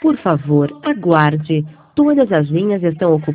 Por favor, aguarde. Todas as linhas estão ocupadas.